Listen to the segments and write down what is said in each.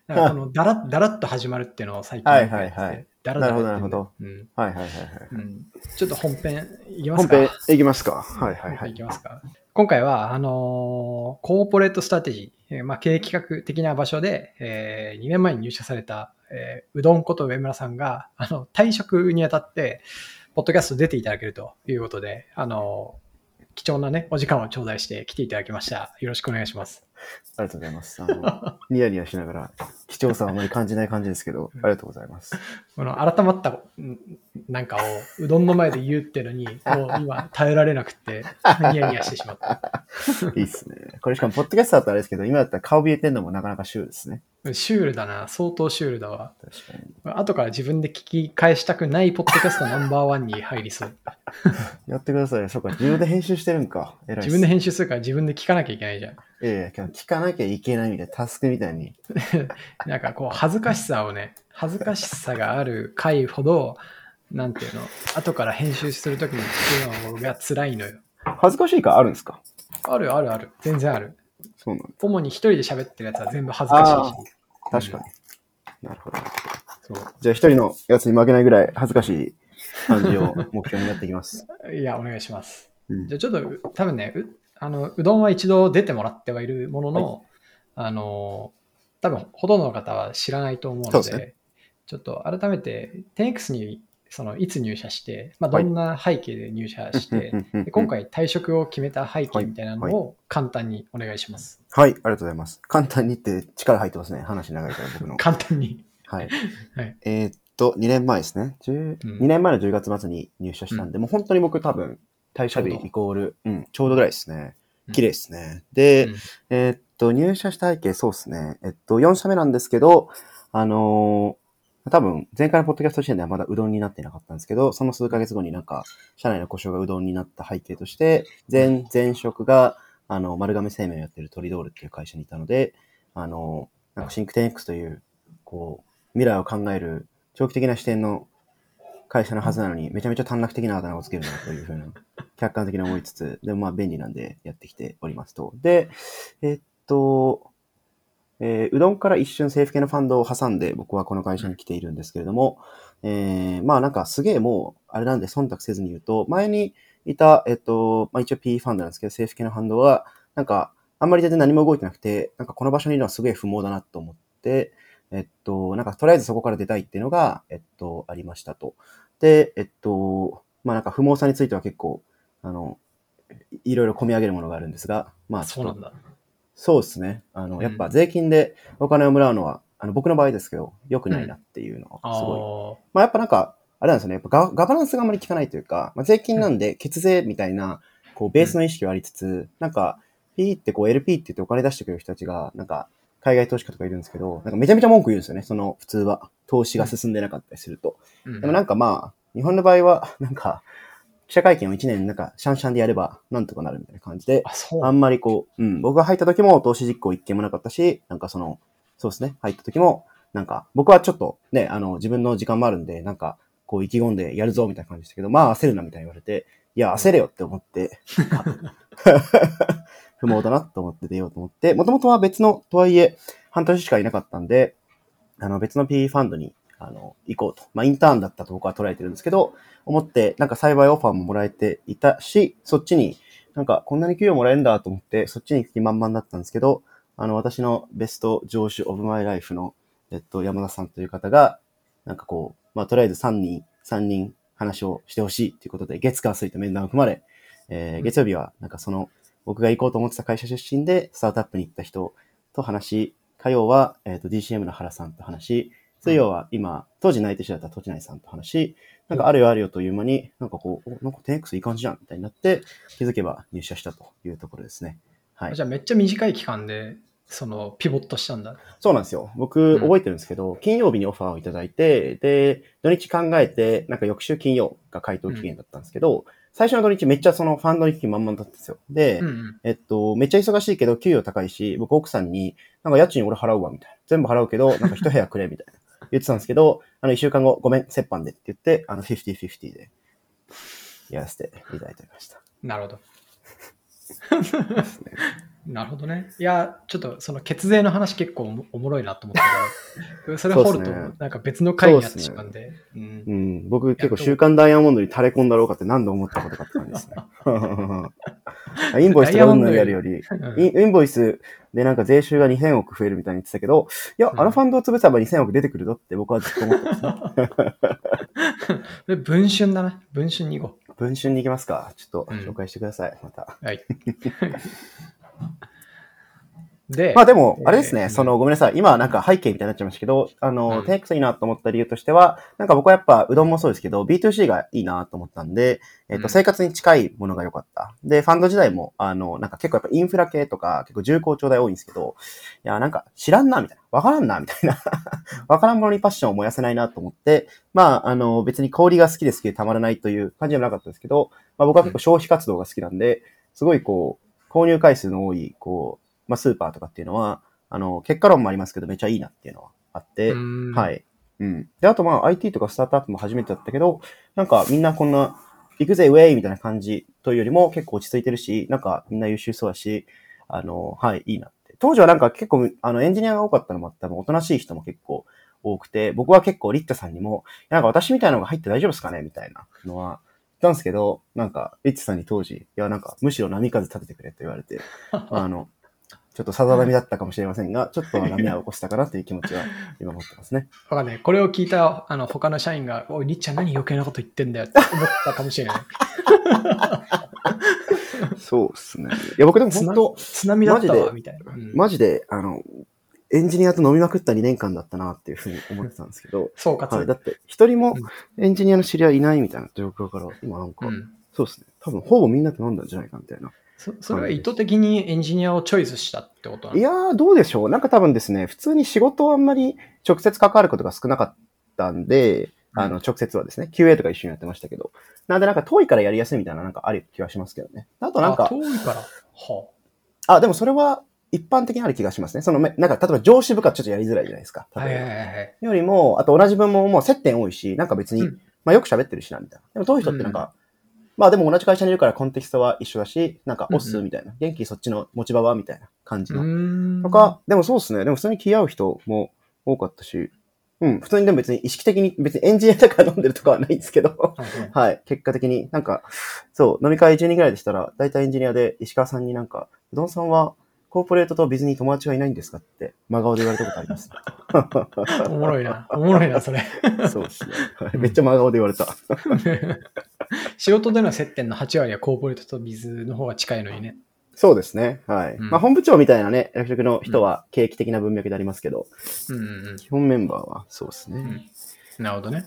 なんかこのだらっと始まるっていうのを最近よくやってて、だらなるほど、 だらやってるんで。 なるほど。 うん。 はいはいはいはい。 うん。ちょっと本編いきます本編か。 いきますか。はいはい本編いはい。 きますか。今回は、コーポレートストラテジー、まあ、経営企画的な場所で、2年前に入社された、うどんこと上村さんが、退職にあたって、ポッドキャスト出ていただけるということで、貴重なね、お時間を頂戴して来ていただきました。よろしくお願いします。 ありがとうございます。ニヤニヤしながら、貴重さはあまり感じない感じですけど、ありがとうございます。 この改まったなんかをうどんの前で言うっていうのに、もう今耐えられなくて、ニヤニヤしてしまった。 いいっすね。これしかも、ポッドキャストだったらあれですけど、今だったら顔見えてんのもなかなかシュールですね。 シュールだな。相当シュールだわ。 確かに。 後から自分で聞き返したくないポッドキャストナンバーワンに入りそう。 やってください。そうか、自分で編集してるんか。偉いっす。 自分で編集するから自分で聞かなきゃいけないじゃん。 聞かなきゃいけないみたいなタスクみたいに。 なんかこう、恥ずかしさをね、恥ずかしさがある回ほど、なんていうの、後から編集するときに聞くのが辛いのよ。 恥ずかしいかあるんですか？ あるあるある。全然ある。 そうなんだ。 主に一人で喋ってるやつは全部恥ずかしいし。 確かに。なるほど。 そう。 じゃあ一人のやつに負けないぐらい恥ずかしい感じを目標にやっていきます。 いや、お願いします。 うん、 じゃあちょっと、多分ね、うどんは一度出てもらってはいるものの、はい、多分ほとんどの方は知らないと思うの で、ちょっと改めて 10X にいつ入社して、まあ、どんな背景で入社して、で今回退職を決めた背景みたいなのを簡単にお願いします。 はい、ありがとうございます。簡単にって力入ってますね。話長いから僕の。 簡単に。 はい。 はい、 2年前ですね。2年前の10月末に入社したんで、もう本当に僕多分、退社日イコール、ちょうどぐらいですね。綺麗ですね。で、入社した背景、そうですね。4社目なんですけど、多分、前回のポッドキャスト時点ではまだうどんになってなかったんですけど、その数ヶ月後になんか、社内の故障がうどんになった背景として、前職が、丸亀製麺をやってるトリドールっていう会社にいたので、なんかシンクテン X という、こう、未来を考える長期的な視点の会社のはずなのに、めちゃめちゃ短絡的なあだ名をつけるなというふうな、客観的に思いつつ、でもまあ便利なんでやってきておりますと。で、うどんから一瞬政府系のファンドを挟んで僕はこの会社に来ているんですけれども、まあなんかすげえもう、あれなんで忖度せずに言うと、前にいた、まあ一応 PE ファンドなんですけど、政府系のファンドは、なんか、あんまり全然何も動いてなくて、なんかこの場所にいるのはすげえ不毛だなと思って、なんかとりあえずそこから出たいっていうのが、ありましたと。で、まあなんか不毛さについては結構、いろいろ込み上げるものがあるんですが、まあちょっと、 そうなんだ。 そうですね。やっぱ税金でお金をもらうのは、僕の場合ですけど、良くないなっていうのはすごい。まあやっぱなんか、あれなんですよね。やっぱガバナンスがあんまり効かないというか、まあ、税金なんで、血税みたいな、こう、ベースの意識はありつつ、なんか、P ってこう、LP って言ってお金出してくれる人たちが、なんか、海外投資家とかいるんですけど、なんかめちゃめちゃ文句言うんですよね。普通は。投資が進んでなかったりすると。でもなんかまあ、日本の場合は、なんか、記者会見を1年なんかシャンシャンでやればなんとかなるみたいな感じで、あんまりこう、僕が入った時も投資実行一件もなかったし、なんかそうですね、入った時も、なんか僕はちょっとね、自分の時間もあるんで、なんかこう意気込んでやるぞみたいな感じでしたけど、まあ焦るなみたいに言われて、いや焦れよって思って、不毛だなと思って出ようと思って、もともとは別の、とはいえ、半年しかいなかったんで、別の PE ファンドに行こうと。まあ、インターンだったと僕は捉えてるんですけど、思って、なんか幸いオファーももらえていたし、そっちに、なんかこんなに給与もらえるんだと思って、そっちに行く気満々だったんですけど、私のベスト上司オブマイライフの、山田さんという方が、なんかこう、まあ、とりあえず3人話をしてほしいということで、月火水と面談を組まれ、月曜日は、なんか僕が行こうと思ってた会社出身で、スタートアップに行った人と話し、火曜は、DCM の原さんと話し、水曜は今、当時内定者だった栃内さんと話し、なんかあるよあるよという間に、なんかこう、なんか 10X いい感じじゃんみたいになって、気づけば入社したというところですね。はい。 じゃあめっちゃ短い期間で、ピボットしたんだ。 そうなんですよ。僕、覚えてるんですけど、金曜日にオファーをいただいて、で、土日考えて、なんか翌週金曜が回答期限だったんですけど、最初の土日めっちゃファンドに行く気満々だったんですよ。で、めっちゃ忙しいけど給与高いし、僕奥さんに、なんか家賃俺払うわ、みたいな。全部払うけど、なんか一部屋くれ、みたいな。言ってたんですけど、一週間後、ごめん、折半でって言って、50-50でやらせていただいておりました。 なるほど。 なるほどね。いや、ちょっとその血税の話結構おもろいなと思ったけど、それ掘るとなんか別の回になってしまうんで。 僕結構週刊ダイヤモンドに垂れ込んだろうかって何度思ったことかって感じですね。インボイスとかうんぬんやるより、インボイスでなんか税収が2000億増えるみたいに言ってたけど、いや、あのファンドを潰せば2000億出てくるぞって僕はずっと思ってますね。 文春だな。文春に行こう。文春に行きますか。ちょっと紹介してください。また。 はい。で、 まあでも、あれですね、ごめんなさい。今なんか背景みたいになっちゃいましたけど、10X いいなと思った理由としては、なんか僕はやっぱうどんもそうですけど、B2C がいいなと思ったんで、生活に近いものが良かった。で、ファンド時代も、なんか結構やっぱインフラ系とか結構重厚長大多いんですけど、いや、なんか知らんな、みたいな。わからんな、みたいな。わからんものにパッションを燃やせないなと思って、まあ、別に小売が好きで好きでたまらないという感じではなかったですけど、まあ僕は結構消費活動が好きなんで、すごいこう、購入回数の多い、こう、まあスーパーとかっていうのは、結果論もありますけど、めっちゃいいなっていうのはあって、はい。で、あとまあ IT とかスタートアップも初めてだったけど、なんかみんなこんな、行くぜ、ウェイみたいな感じというよりも結構落ち着いてるし、なんかみんな優秀そうだし、はい、いいなって。当時はなんか結構、エンジニアが多かったのもあって、おとなしい人も結構多くて、僕は結構リッタさんにも、なんか私みたいなのが入って大丈夫ですかねみたいなのは、言ったんですけど、なんか、リッタさんに当時、いや、なんか、むしろ波風立ててくれと言われて、ちょっとさざ波だったかもしれませんが、ちょっと波は起こしたかなという気持ちは今持ってますね。 わかんない。これを聞いた他の社員が、おい、りっちゃん何余計なこと言ってんだよって思ったかもしれない。 そうですね。いや、僕でも本当、 津波だったわ、みたいな。 マジで、エンジニアと飲みまくった2年間だったなっていうふうに思ってたんですけど、 そうか、 はい。だって、一人もエンジニアの知り合いいないみたいな状況から、今なんか、そうですね。多分、ほぼみんなと飲んだんじゃないかみたいな。 それは意図的にエンジニアをチョイスしたってことなの？ いやー、どうでしょう。なんか多分ですね、普通に仕事はあんまり直接関わることが少なかったんで、直接はですね、QA とか一緒にやってましたけど。なんでなんか遠いからやりやすいみたいななんかある気がしますけどね。あとなんか、 遠いから。 でもそれは一般的にある気がしますね。なんか、例えば上司部下ちょっとやりづらいじゃないですか。よりも、あと同じ分ももう接点多いし、なんか別に、まあよく喋ってるしな、みたいな。でも遠い人ってなんか、まあでも同じ会社にいるからコンテキストは一緒だし、なんかオスみたいな、元気そっちの持ち場はみたいな感じの。とか、でもそうですね。でも普通に気合う人も多かったし、普通にでも別に意識的に、別にエンジニアだから飲んでるとかはないんですけど、はい。結果的になんか、そう、飲み会10人ぐらいでしたら、大体エンジニアで石川さんになんか、うどんさんはコーポレートとビズに友達はいないんですかって真顔で言われたことあります。 おもろいな。おもろいな、それ。 そうですね。めっちゃ真顔で言われた。 仕事での接点の8割はコーポレートとビズの方が近いのにね。 そうですね。はい。まあ本部長みたいなね、役職の人は景気的な文脈でありますけど、基本メンバーはそうですね。 なるほどね。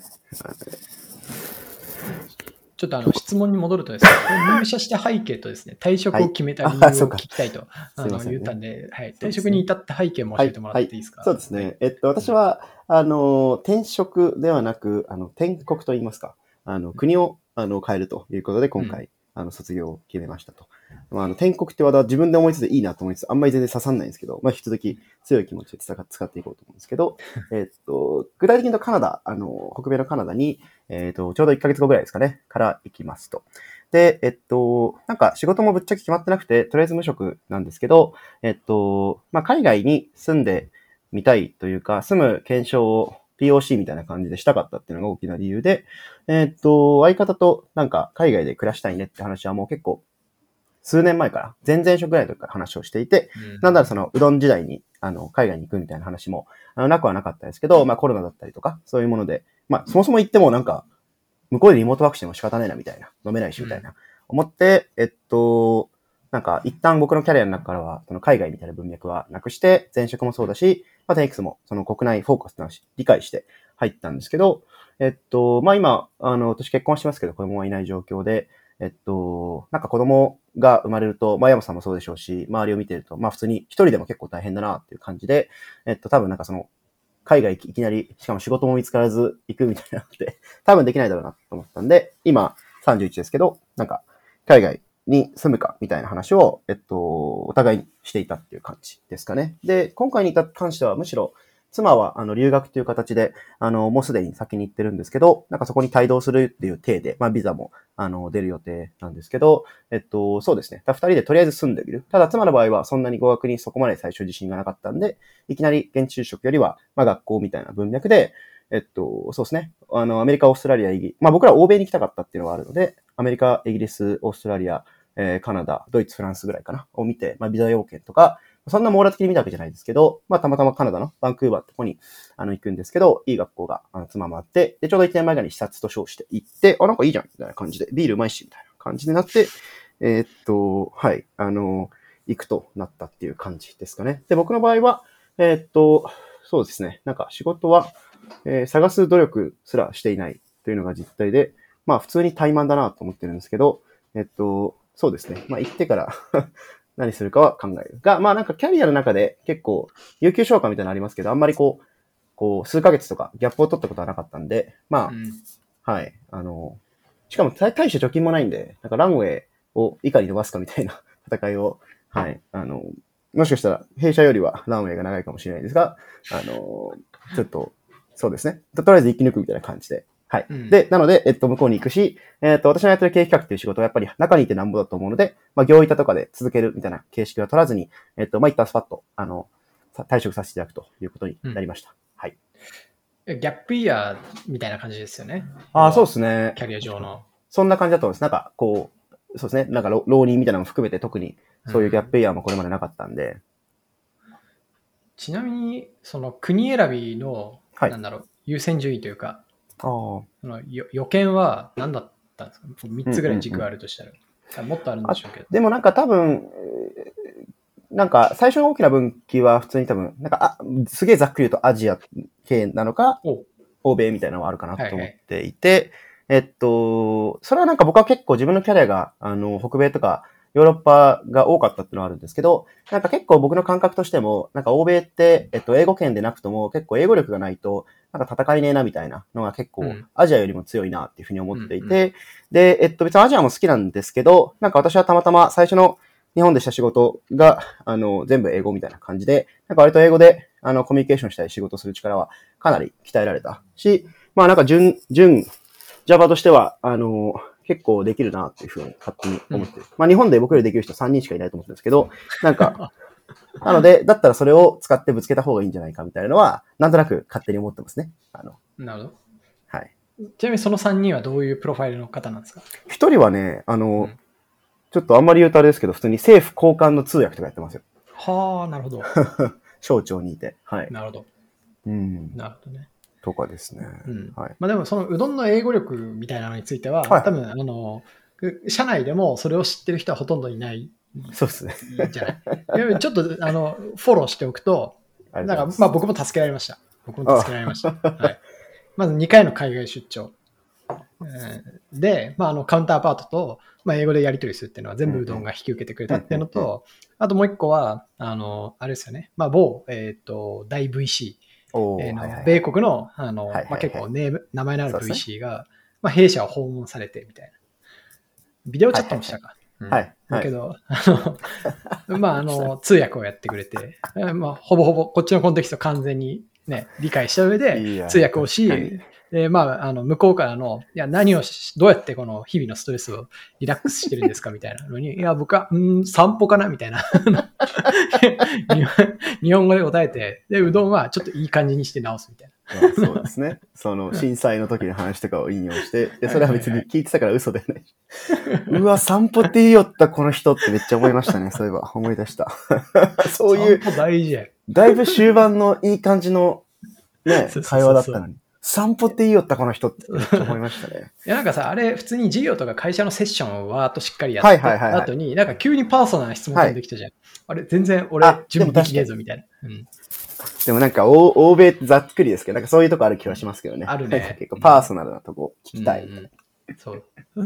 ちょっと質問に戻るとですね、入社した背景とですね、退職を決めた理由を聞きたいと言ったんで、はい、退職に至った背景も教えてもらっていいですか？ そうですね。私は、転職ではなく、転国と言いますか、国を変えるということで、今回、卒業を決めましたと。転国ってワードは自分で思いついていいなと思いつつ、あんまり全然刺さんないんですけど、まあ、引き続き強い気持ちで使っていこうと思うんですけど、具体的に言うとカナダ、北米のカナダに、ちょうど1ヶ月後ぐらいですかね、から行きますと。で、なんか仕事もぶっちゃけ決まってなくて、とりあえず無職なんですけど、まあ、海外に住んでみたいというか、住む検証を POC みたいな感じでしたかったっていうのが大きな理由で、相方となんか海外で暮らしたいねって話はもう結構数年前から、前々職ぐらいの時から話をしていて、なんだろそのうどん時代に海外に行くみたいな話もなくはなかったですけど、まあコロナだったりとか、そういうもので、まあそもそも行ってもなんか、向こうでリモートワークしても仕方ないなみたいな、飲めないしみたいな、思って、なんか一旦僕のキャリアの中からは、その海外みたいな文脈はなくして、前職もそうだし、まあ 10X もその国内フォーカスの話、理解して入ったんですけど、まあ今、私結婚してますけど、子供はいない状況で、なんか子供が生まれると、まあ山さんもそうでしょうし、周りを見てると、まあ普通に一人でも結構大変だなっていう感じで、多分なんかその、海外いきなり、しかも仕事も見つからず行くみたいなのって多分できないだろうなと思ったんで、今31ですけど、なんか海外に住むかみたいな話を、お互いにしていたっていう感じですかね。で、今回に関してはむしろ妻は留学という形で、もうすでに先に行ってるんですけど、なんかそこに帯同するっていう体で、まあビザも、出る予定なんですけど、そうですね。二人でとりあえず住んでみる。ただ妻の場合はそんなに語学にそこまで最初自信がなかったんで、いきなり現地就職よりは、まあ学校みたいな文脈で、そうですね。アメリカ、オーストラリア、まあ僕ら欧米に行きたかったっていうのはあるので、アメリカ、イギリス、オーストラリア、カナダ、ドイツ、フランスぐらいかな、を見て、まあビザ要件とか、そんな網羅的に見たわけじゃないですけど、まあたまたまカナダのバンクーバーってとこに、行くんですけど、いい学校が、妻もあって、で、ちょうど1年前ぐらいに視察と称して行って、なんかいいじゃん、みたいな感じで、ビールうまいし、みたいな感じになって、はい、行くとなったっていう感じですかね。で、僕の場合は、そうですね、なんか仕事は、探す努力すらしていないというのが実態で、まあ普通に怠慢だなと思ってるんですけど、そうですね。まあ行ってから何するかは考える。が、まあなんかキャリアの中で結構、有給消化みたいなのありますけど、あんまりこう、数ヶ月とかギャップを取ったことはなかったんで、まあ、はい。しかも大して貯金もないんで、なんかランウェイをいかに伸ばすかみたいな戦いを、はい。もしかしたら弊社よりはランウェイが長いかもしれないですが、ちょっと、そうですね。とりあえず生き抜くみたいな感じで。はい。で、なので、向こうに行くし、私のやってる経営企画っていう仕事はやっぱり中にいてなんぼだと思うので、まあ、業板とかで続けるみたいな形式は取らずに、まあ、一旦スパッと、退職させていただくということになりました。はい。 ギャップイヤーみたいな感じですよね。 そうですね。 キャリア上の。 そんな感じだと思います。なんか、こう、そうですね。なんか浪人みたいなのも含めて特にそういうギャップイヤーもこれまでなかったんで。 ちなみに、その国選びの、 はい、 なんだろう、優先順位というか、 その予見は何だったんですか？ 3 つぐらい軸があるとしたら。もっとあるんでしょうけど。 でもなんか多分、なんか最初の大きな分岐は普通に多分、なんか、すげえざっくり言うとアジア系なのか、欧米みたいなのはあるかなと思っていて、それはなんか僕は結構自分のキャリアが、北米とかヨーロッパが多かったっていうのはあるんですけど、なんか結構僕の感覚としても、なんか欧米って、英語圏でなくとも結構英語力がないと、なんか戦いねえなみたいなのが結構アジアよりも強いなっていうふうに思っていて、で、別にアジアも好きなんですけど、なんか私はたまたま最初の日本でした仕事が、全部英語みたいな感じで、なんか割と英語で、コミュニケーションしたり仕事する力はかなり鍛えられたし、まあなんかJava としては、結構できるなっていうふうに勝手に思ってる。まあ日本で僕よりできる人3人しかいないと思ってるんですけど、なんか、なので、だったらそれを使ってぶつけた方がいいんじゃないかみたいなのは、なんとなく勝手に思ってますね。 なるほど。 はい。 ちなみにその3人はどういうプロファイルの方なんですか？ 一人はね、ちょっとあんまり言うとあれですけど、普通に政府高官の通訳とかやってますよ。 はあ、なるほど。 省庁にいて。はい。 なるほど。なるほどね。 とかですね。はい。 まあでもそのうどんの英語力みたいなのについては、多分社内でもそれを知ってる人はほとんどいない。 そうですね。 じゃない。ちょっとフォローしておくと、なんかまあ僕も助けられました。はい。まず2回の海外出張。で、まあカウンターパートと、まあ、英語でやり取りするっていうのは全部うどんが引き受けてくれたっていうのと、あともう一個は、あれですよね。まあ某、大 VC。米国の、まあ、結構名前のある VC が、まあ、弊社を訪問されてみたいな。ビデオチャットもしたか。だけど、まあ、通訳をやってくれて、まあ、ほぼほぼこっちのコンテキスト完全にね、理解した上で通訳をし、で、まあ、向こうからの、いや、どうやってこの日々のストレスをリラックスしてるんですかみたいなのに、いや、僕は、散歩かなみたいな。日本語で答えて、で、うどんはちょっといい感じにして直すみたいな。そうですね。その、震災の時の話とかを引用して、で、それは別に聞いてたから嘘でない。うわ、散歩っていいよったこの人ってめっちゃ思いましたね。そういえば、思い出した。そういう、 散歩大事や。 だいぶ終盤のいい感じの、ね、会話だったのに。散歩っていいよったこの人ってめっちゃ思いましたね。 いやなんかさ、あれ普通に授業とか会社のセッションをわーっとしっかりやってた後に、なんか急にパーソナルな質問飛んできたじゃん。あれ全然俺準備できねえぞみたいな。 でもなんか欧米ってざっくりですけど、なんかそういうとこある気はしますけどね。 あるね。 結構パーソナルなとこ聞きたい。 そう。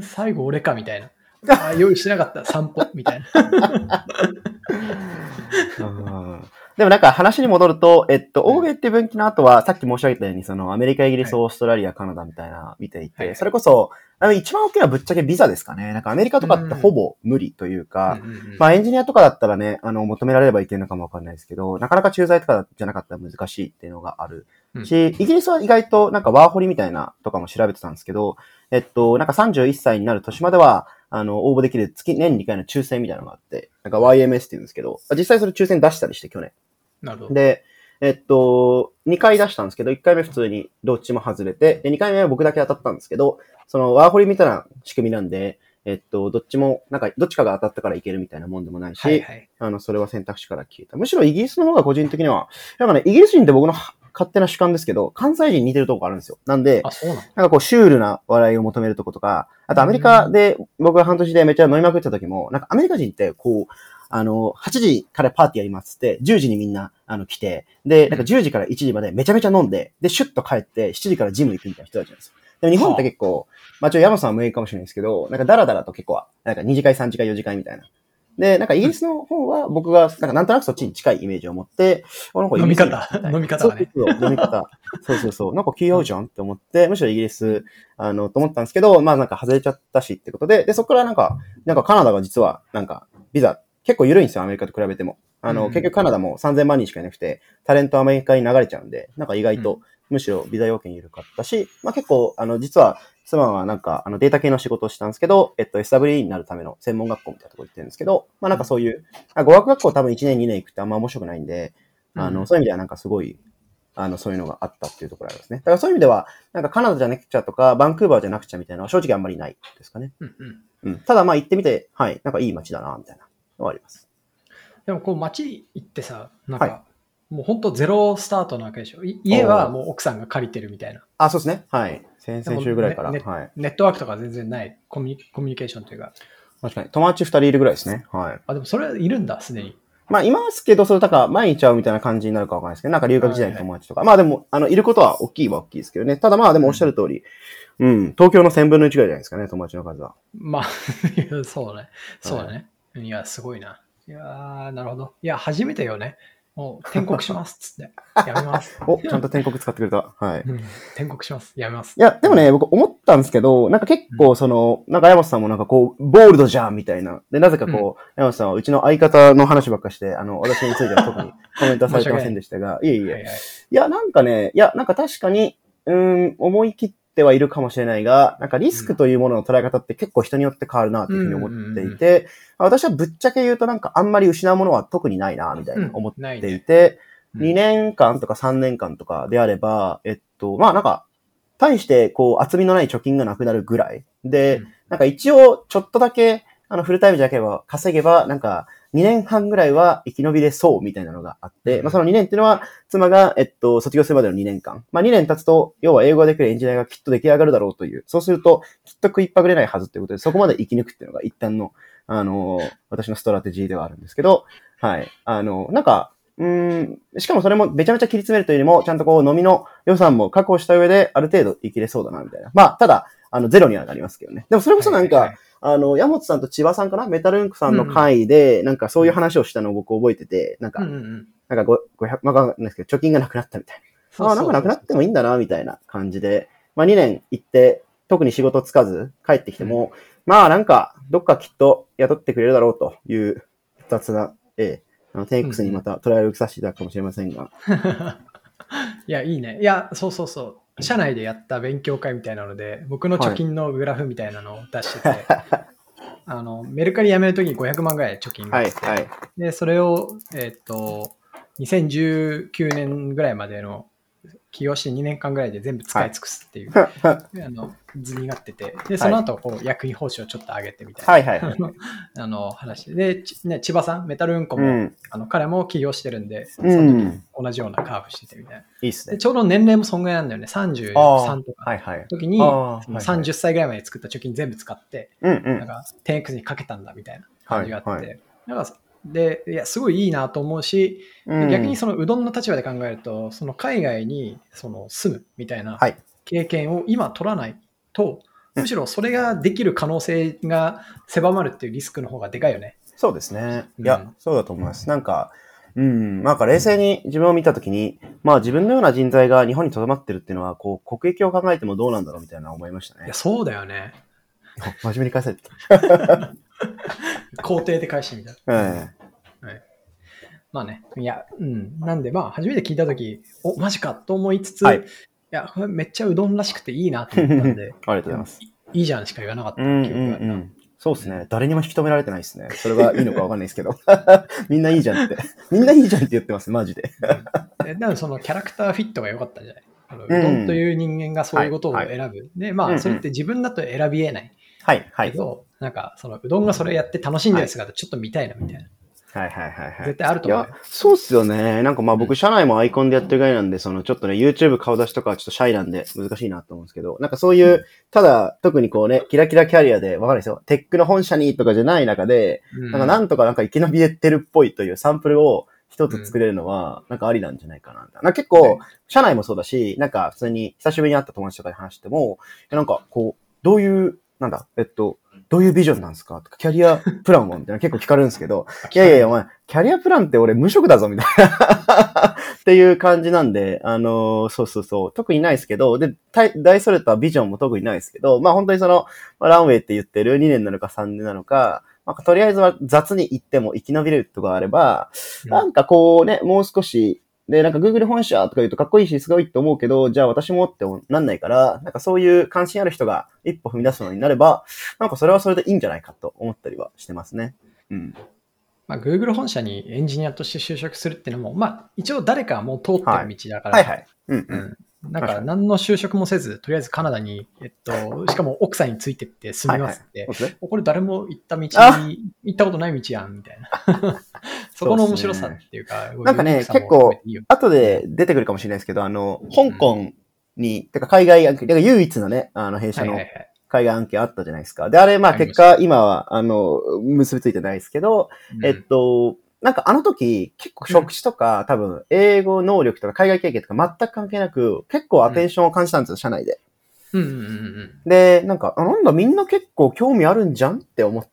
最後俺かみたいな。用意してなかった散歩みたいな。 でもなんか話に戻ると、欧米って分岐の後は、さっき申し上げたように、そのアメリカ、イギリス、オーストラリア、カナダみたいな見ていて、それこそ、一番大きなぶっちゃけビザですかね。なんかアメリカとかってほぼ無理というか、まあエンジニアとかだったらね、求められればいけるのかもわかんないですけど、なかなか駐在とかじゃなかったら難しいっていうのがあるし、イギリスは意外となんかワーホリみたいなとかも調べてたんですけど、なんか31歳になる年までは、応募できる年2回の抽選みたいなのがあって、なんか YMS って言うんですけど、実際それ抽選出したりして去年。 なるほど。 で、2回出したんですけど、1回目普通にどっちも外れて、で、2回目は僕だけ当たったんですけど、そのワーホリみたいな仕組みなんで、どっちも、なんか、どっちかが当たったからいけるみたいなもんでもないし、それは選択肢から消えた。むしろイギリスの方が個人的には、なんかね、イギリス人って僕の勝手な主観ですけど、関西人に似てるとこあるんですよ。なんで、なんかこう、シュールな笑いを求めるとことか、あとアメリカで僕が半年でめっちゃ飲みまくってた時も、なんかアメリカ人ってこう、8時からパーティーやりますって、10時にみんな、来て、で、なんか10時から1時までめちゃめちゃ飲んで、で、シュッと帰って、7時からジム行くみたいな人たちなんですよ。でも日本って結構、まあ山さんは無縁かもしれないですけど、なんかダラダラと結構、なんか2次会、3次会、4次会みたいな。で、なんかイギリスの方は僕が、なんとなくそっちに近いイメージを持って、 飲み方がね。 飲み方。そう。なんか気合うじゃんって思って、むしろイギリス、と思ったんですけど、まあなんか外れちゃったしってことで、で、そこからなんかカナダが実は、なんか、ビザ、結構緩いんですよ、アメリカと比べても。結局カナダも3000万人しかいなくて、タレントアメリカに流れちゃうんで、なんか意外と、むしろビザ要件緩かったし、まあ結構、実は、妻はなんか、データ系の仕事をしたんですけど、SWE になるための専門学校みたいなところ行ってるんですけど、まあなんかそういう、語学学校多分1年2年行くってあんま面白くないんで、そういう意味ではなんかすごい、そういうのがあったっていうところありますね。だからそういう意味では、なんかカナダじゃなくちゃとか、バンクーバーじゃなくちゃみたいなのは正直あんまりないですかね。ただまあ行ってみて、はい、なんかいい街だな、みたいなのはあります。 でもこう街行ってさ、なんか、もう本当ゼロスタートなわけでしょ。家はもう奥さんが借りてるみたいな。 あ、そうですね。はい。先々週ぐらいから。 ネットワークとか全然ないコミュニケーションというか。 確かに。友達2人いるぐらいですね。はい。 あ、でもそれいるんだ、すでに。 まあ、いますけど、それだから毎日会うみたいな感じになるかわかんないですけど、なんか留学時代の友達とか。まあでも、いることは大きいですけどね。ただまあでもおっしゃる通り、東京の1000分の1ぐらいじゃないですかね、友達の数は。 まあ、そうね。そうだね。いや、すごいな。いやー、なるほど。いや、初めてよね。もう転国しますっつって。やめます。 ちゃんと転国使ってくれた。はい。 転国します。やめます。 いや、でもね、僕思ったんですけど、なんか結構なんか山本さんもなんかこう、ボールドじゃんみたいな。で、なぜかこう、山本さんはうちの相方の話ばっかして、私については特にコメントされてませんでしたが、いえ。いや、なんかね、なんか確かに、思い切ってはいるかもしれないが、なんかリスクというものの捉え方って結構人によって変わるなというふうに思っていて、私はぶっちゃけ言うとなんかあんまり失うものは特にないな、みたいな思っていて、2年間とか3年間とかであれば、まあなんか、対してこう厚みのない貯金がなくなるぐらい。で、なんか一応ちょっとだけ、フルタイムじゃなければ稼げば、なんか2年半ぐらいは生き延びれそうみたいなのがあって、まあその2年っていうのは、妻が、卒業するまでの2年間。まあ2年経つと、要は英語ができるエンジニアがきっと出来上がるだろうという。そうすると、きっと食いっぱぐれないはずということで、そこまで生き抜くっていうのが一旦の、私のストラテジーではあるんですけど、はい。なんか、しかもそれもめちゃめちゃ切り詰めるというよりも、ちゃんとこう飲みの予算も確保した上で、ある程度生きれそうだな、みたいな。まあ、ただ、ゼロにはなりますけどね。でもそれこそなんか、山本さんと千葉さんかなメタルンクさんの会で、なんかそういう話をしたのを僕覚えてて、なんか、なんか500万かんないですけど、貯金がなくなったみたいな。なんかなくなってもいいんだな、みたいな感じで。まあ2年行って、特に仕事つかず帰ってきても、まあなんか、どっかきっと雇ってくれるだろうという雑な、10X にまたトライアル受けさせていただくかもしれませんが。 いや、いいね。いや、そう社内でやった勉強会みたいなので、僕の貯金のグラフみたいなのを出してて、メルカリ辞めるときに500万ぐらい貯金があって、で、それを、2019年ぐらいまでの起業して2年間ぐらいで全部使い尽くすっていう、図になってて、で、その後、こう、役員報酬をちょっと上げてみたいな、話で、千葉さん、メタルうんこも、彼も起業してるんで、その時同じようなカーブしててみたいな。 いいっすね。 ちょうど年齢もそんぐらいなんだよね。33とかの時に、30歳ぐらいまで作った貯金全部使って、なんか 10X にかけたんだみたいな感じがあって、で、いや、すごいいいなと思うし、逆にそのうどんの立場で考えると、その海外に住むみたいな経験を今取らないと、むしろそれができる可能性が狭まるっていうリスクの方がでかいよね。 そうですね。いや、そうだと思います。なんか、 なんか冷静に自分を見たときに、まあ自分のような人材が日本に留まってるっていうのは、こう、国益を考えてもどうなんだろうみたいな思いましたね。 いや、そうだよね。 真面目に返されてた。 肯定で返してみた。はい。まあね、いや、なんでまあ、初めて聞いたとき、お、マジかと思いつつ、いや、これめっちゃうどんらしくていいなと思ったんで、 ありがとうございます。 いいじゃんしか言わなかった記憶があった。 そうですね。誰にも引き止められてないですね。それがいいのかわかんないですけど。みんないいじゃんって。みんないいじゃんって言ってます、マジで。 でもそのキャラクターフィットが良かったんじゃない？うどんという人間がそういうことを選ぶ。で、まあ、それって自分だと選び得ない。けど、なんか、そのうどんがそれやって楽しんでる姿ちょっと見たいな、みたいな。絶対あると思うよ。 いや、そうっすよね。なんかまあ僕、社内もアイコンでやってるぐらいなんで、そのちょっとね、YouTube 顔出しとかはちょっとシャイなんで難しいなと思うんですけど、なんかそういう、ただ、特にこうね、キラキラキャリアで、わかんないですよ。テックの本社にとかじゃない中で、なんとかなんか生き延びてるっぽいというサンプルを一つ作れるのは、なんかありなんじゃないかな。なんか結構、社内もそうだし、なんか普通に久しぶりに会った友達とかで話しても、なんかこう、どういう、どういうビジョンなんですかとか、キャリアプランはみたいな結構聞かれるんですけど、いや、お前、キャリアプランって俺無職だぞみたいなっていう感じなんで、特にないですけど、で、大それたビジョンも特にないですけど、まあ本当にその、ランウェイって言ってる2年なのか3年なのか、まあ、とりあえずは雑に言っても生き延びれるとかあれば、なんかこうね、もう少し、で、なんか Google 本社とか言うとかっこいいしすごいって思うけど、じゃあ私もってなんないから、なんかそういう関心ある人が一歩踏み出すのになれば、なんかそれはそれでいいんじゃないかと思ったりはしてますね。 まあ、Google 本社にエンジニアとして就職するっていうのも、まあ一応誰かはもう通ってる道だから、なんか何の就職もせず、とりあえずカナダに、しかも奥さんについてって住みますって、これ誰も行ったことない道やん、みたいな。そこの面白さっていうか、 なんかね、結構、後で出てくるかもしれないですけど、香港に、てか海外案件、てか唯一のね、弊社の海外案件あったじゃないですか。で、あれ、まあ結果、今は、結びついてないですけど、なんかあの時、結構職種とか、多分、英語能力とか海外経験とか全く関係なく、結構アテンションを感じたんですよ、社内で。で、なんか、なんだみんな結構興味あるんじゃんって思って、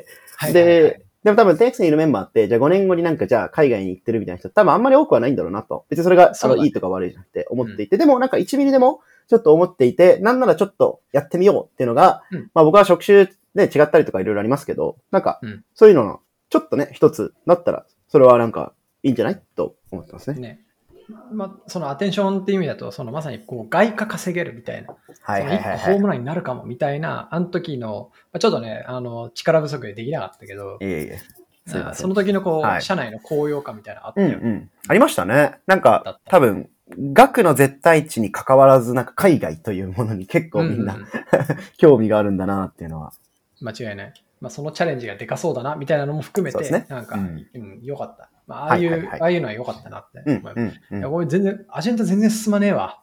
でも多分 TX にいるメンバーって、じゃあ5年後になんかじゃあ海外に行ってるみたいな人、多分あんまり多くはないんだろうなと。別にそれがいいとか悪いじゃなくて思っていて、でもなんか1ミリでもちょっと思っていて、なんならちょっとやってみようっていうのが、まあ僕は職種で違ったりとかいろいろありますけど、なんか、そういうのの、ちょっとね、一つだったら、それはなんかいいんじゃないと思ってますね。 まあ、そのアテンションっていう意味だと、そのまさにこう外貨稼げるみたいな、その一個ホームランになるかもみたいな、あの時の、ちょっとね、力不足でできなかったけど、その時のこう、社内の高揚感みたいなのあったよね。 ありましたね。なんか、多分、額の絶対値に関わらず、なんか海外というものに結構みんな、興味があるんだなっていうのは。 間違いない。まあ、そのチャレンジがでかそうだなみたいなのも含めて、なんか、良かった。まあ、ああいうのは良かったなって思います。いや、これ全然、アジェンダ全然進まねえわ。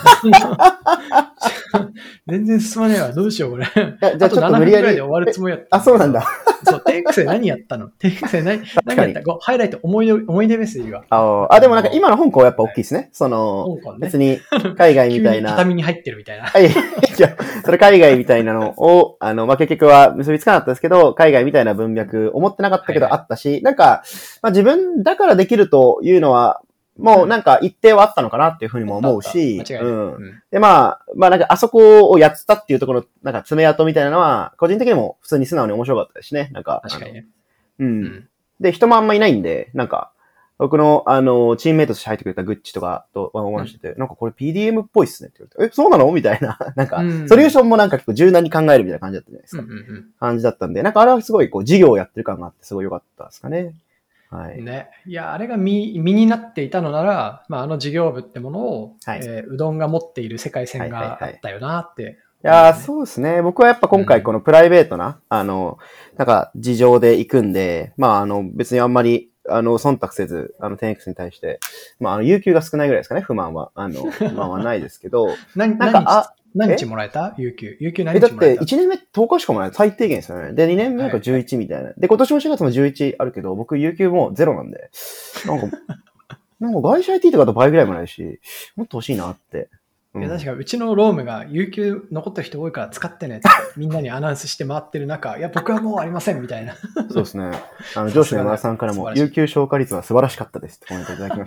全然進まねえわ。どうしよう、これ。じゃあちょっと無理やり。 あと7分くらいで終わるつもりやった。 あ、そうなんだ。 そう、テイクセ何やったのテイクセ何やったハイライト、思い出ベースでいいわ。 でもなんか今の香港はやっぱ大きいですね。その、別に海外みたいな。 畳に入ってるみたいな。 それ海外みたいなのを、まあ、結局は結びつかなかったですけど、海外みたいな文脈思ってなかったけどあったし、なんか、まあ自分だからできるというのは、もうなんか一定はあったのかなっていうふうにも思うし、でまあなんかあそこをやったっていうところ、なんか爪痕みたいなのは、個人的にも普通に素直に面白かったですしね、なんか。 確かにね。 で、人もあんまいないんで、なんか、僕のチームメイトとして入ってくれたグッチとかとお話してて、なんかこれ PDM っぽいっすねって言われて、そうなのみたいな。なんか、ソリューションもなんか結構柔軟に考えるみたいな感じだったじゃないですか。感じだったんで、なんかあれはすごいこう事業をやってる感があってすごい良かったですかね。 ね。いや、あれが身になっていたのなら、まあ、事業部ってものを、うどんが持っている世界線があったよなって。 いやそうですね。僕はやっぱ今回このプライベートな、なんか事情で行くんで、まあ別にあんまり、忖度せず、10X に対して、まあ有給が少ないぐらいですかね、不満は。不満はないですけど。 なんか、何日もらえた有給何日もらえただって1年目10日しかもらえない。最低限ですよね。で、2年目が11みたいな。で、今年も4月も11あるけど、僕有給も0なんで。なんか外資 IT とかと倍ぐらいもないし、もっと欲しいなっていや、確かうちのロームが有給残った人多いから使ってねってみんなにアナウンスして回ってる中、いや、僕はもうありませんみたいな。 そうですね。上司の山田さんからも、有給消化率は素晴らしかったですってコメントいただきました。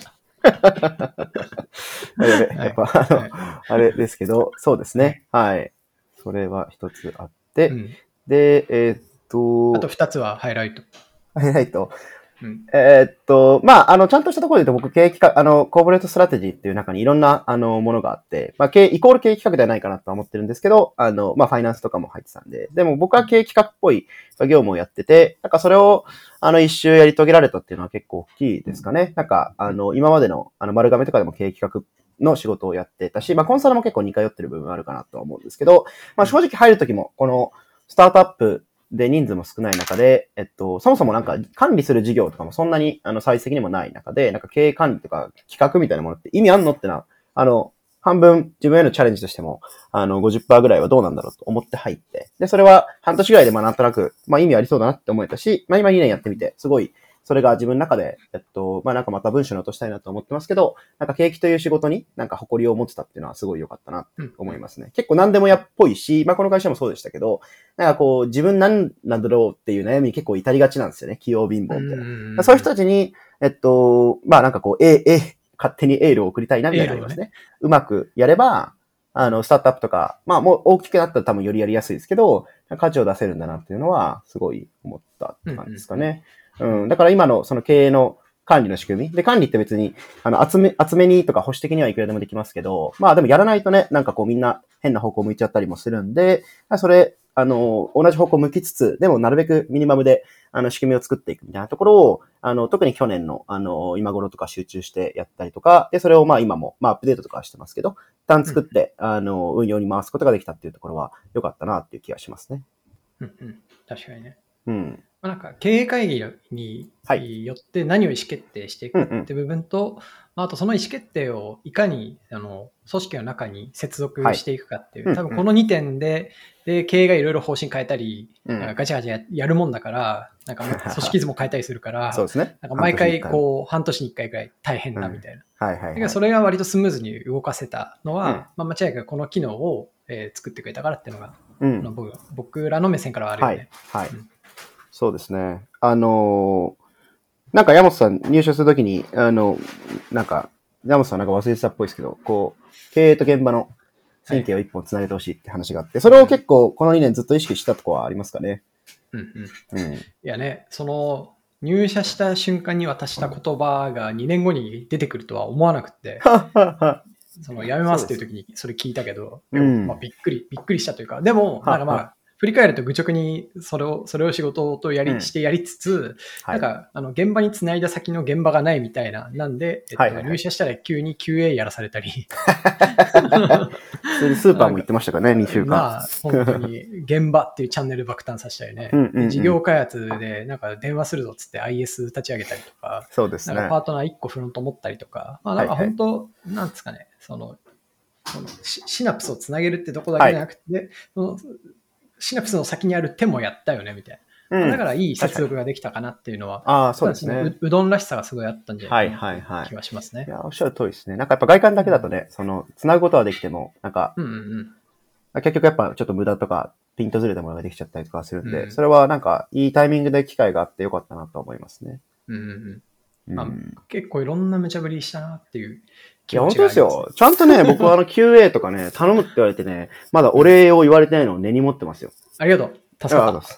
やっぱ、あれですけど、そうですね。はい。それは一つあって、で、 あと二つはハイライト。 ハイライト。まあ、ちゃんとしたところで言うと僕、経営企画、コーポレートストラテジーっていう中にいろんな、ものがあって、まあ、イコール経営企画ではないかなとは思ってるんですけど、まあ、ファイナンスとかも入ってたんで、でも僕は経営企画っぽい業務をやってて、なんかそれを、一周やり遂げられたっていうのは結構大きいですかね。なんか、今までの、丸亀とかでも経営企画の仕事をやってたし、まあ、コンサルも結構似通ってる部分あるかなとは思うんですけど、まあ、正直入るときも、この、スタートアップ、で、人数も少ない中で、そもそもなんか管理する事業とかもそんなに、最適にもない中で、なんか経営管理とか企画みたいなものって意味あんのってな、半分自分へのチャレンジとしても、50% ぐらいはどうなんだろうと思って入って、で、それは半年ぐらいでまあなんとなく、まあ意味ありそうだなって思えたし、まあ今2年やってみて、すごい、それが自分の中で、まあなんかまた文章に落としたいなと思ってますけど、なんか景気という仕事になんか誇りを持ってたっていうのはすごい良かったなって思いますね。結構何でもやっぽいし、まあこの会社もそうでしたけど、なんかこう自分なんだろうっていう悩みに結構至りがちなんですよね。器用貧乏みたいな。そういう人たちに、まあなんかこう、勝手にエールを送りたいなみたいなのありますね。うまくやれば、スタートアップとか、まあもう大きくなったら多分よりやりやすいですけど、価値を出せるんだなっていうのはすごい思ったって感じですかね。だから今のその経営の管理の仕組み。で、管理って別に、集めにとか保守的にはいくらでもできますけど、まあでもやらないとね、なんかこうみんな変な方向向いちゃったりもするんで、それ、同じ方向向きつつ、でもなるべくミニマムで、仕組みを作っていくみたいなところを、特に去年の、今頃とか集中してやったりとか、で、それをまあ今も、まあアップデートとかはしてますけど、一旦作って、運用に回すことができたっていうところは良かったなっていう気がしますね。 確かにね。 うん。 なんか経営会議によって何を意思決定していくって部分と、あとその意思決定をいかに組織の中に接続していくかっていう、多分この2点で経営がいろいろ方針変えたり、なんかガチャガチャやるもんだから、なんか組織図も変えたりするから、 そうですね。 なんか毎回こう半年に1回ぐらい大変だみたいな。だからそれが割とスムーズに動かせたのは、まあ、間違いなくこの機能を作ってくれたからっていうのが、僕らの目線からはあるよね。 そうですね。なんか山本さん入社するときに、なんか、山本さんなんか忘れてたっぽいですけど、こう、経営と現場の神経を一本つなげてほしいって話があって、それを結構この2年ずっと意識したところはありますかね。 いやね、その入社した瞬間に渡した言葉が2年後に出てくるとは思わなくて、その辞めますっていう時にそれ聞いたけど、まあ、びっくりしたというか、でも、なんかまあ、振り返ると愚直にそれを仕事とやりつつ、なんか現場につないだ先の現場がないみたいな、なんで、入社したら急に QA やらされたり。 普通にスーパーも行ってましたからね、2週間。 まあ、本当に現場っていうチャンネル爆誕させたりね。事業開発でなんか電話するぞっつって IS 立ち上げたりとか、 そうですね。 なんかパートナー1個フロント持ったりとか、まあなんか本当、なんですかね、そのシナプスをつなげるってとこだけじゃなくて、シナプスの先にある手もやったよねみたいな。だからいい接続ができたかなっていうのは、 そうですね。 うどんらしさがすごいあったんじゃないかなって気がしますね。 いや、おっしゃる通りですね。なんかやっぱ外観だけだとね、つなぐことはできても、なんか、結局やっぱちょっと無駄とか、ピントずれたものができちゃったりとかするんで、それはなんかいいタイミングで機会があってよかったなと思いますね。 結構いろんな無茶ぶりしたなっていう。 いや、本当ですよ。ちゃんとね、僕はQA とかね、頼むって言われてね、まだお礼を言われてないのを根に持ってますよ。 ありがとう。助かった。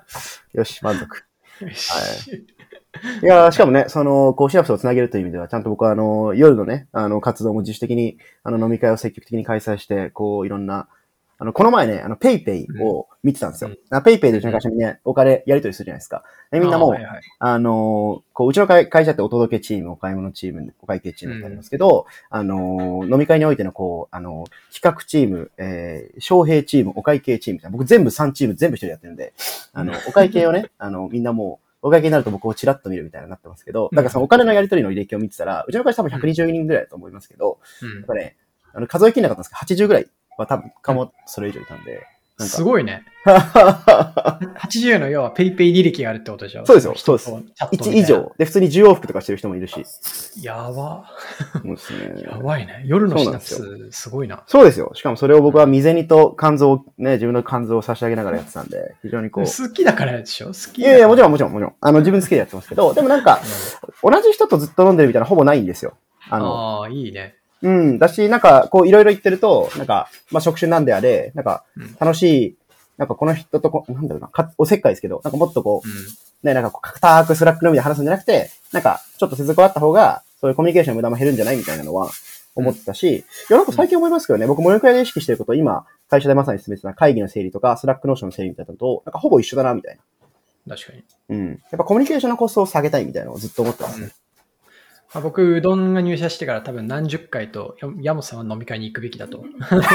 よし、満足。いや、しかもね、こう、シナプスをつなげるという意味では、ちゃんと僕は夜のね、活動も自主的に、飲み会を積極的に開催して、こう、いろんな、この前ね、ペイペイを見てたんですよ。ペイペイでうちの会社にね、お金やり取りするじゃないですか。でみんなもう、こう、うちの会社ってお届けチーム、お買い物チーム、お会計チームってありますけど、飲み会においてのこう、企画チーム、招聘チーム、お会計チームみたいな、僕全部3チーム全部一人でやってるんで、お会計をね、みんなもう、お会計になると僕をチラッと見るみたいになってますけど、だからそのお金のやり取りの履歴を見てたら、うちの会社多分120人ぐらいだと思いますけど、やっぱね、数えきれなかったんですけど、80ぐらいは多分かもそれ以上いたんで、 すごいね。80の要はペイペイ履歴があるってことでしょ？ そうですよ。そうです。1 チャットみたいな以上。で、普通に10往復とかしてる人もいるし。 やば。 そうですね。 やばいね。夜のシナプス、すごいな。 そうですよ。しかもそれを僕は未然にと肝臓をね、自分の肝臓を差し上げながらやってたんで、非常にこう。 好きだからでしょ？好き。 いやいや、もちろん。自分好きでやってますけど、でもなんか、同じ人とずっと飲んでるみたいなほぼないんですよ。 ああ、いいね。 うん。だし、なんか、こう、いろいろ言ってると、なんか、まあ、職種なんであれ、なんか、楽しい、なんかこの人となんだろうな、おせっかいですけど、なんかもっとこう、ね、なんかこう、固くスラックのみで話すんじゃなくて、なんか、ちょっと接続があった方が、そういうコミュニケーションの無駄も減るんじゃないみたいなのは、思ったし、いや、なんか最近思いますけどね、僕もよくやり意識してること、今、会社でまさに進めてた会議の整理とか、スラックノーションの整理みたいなのと、なんかほぼ一緒だな、みたいな。確かに。 うん。やっぱコミュニケーションのコストを下げたいみたいなのをずっと思ってますね。 僕、うどんが入社してから多分何十回と、山本さんは飲み会に行くべきだと。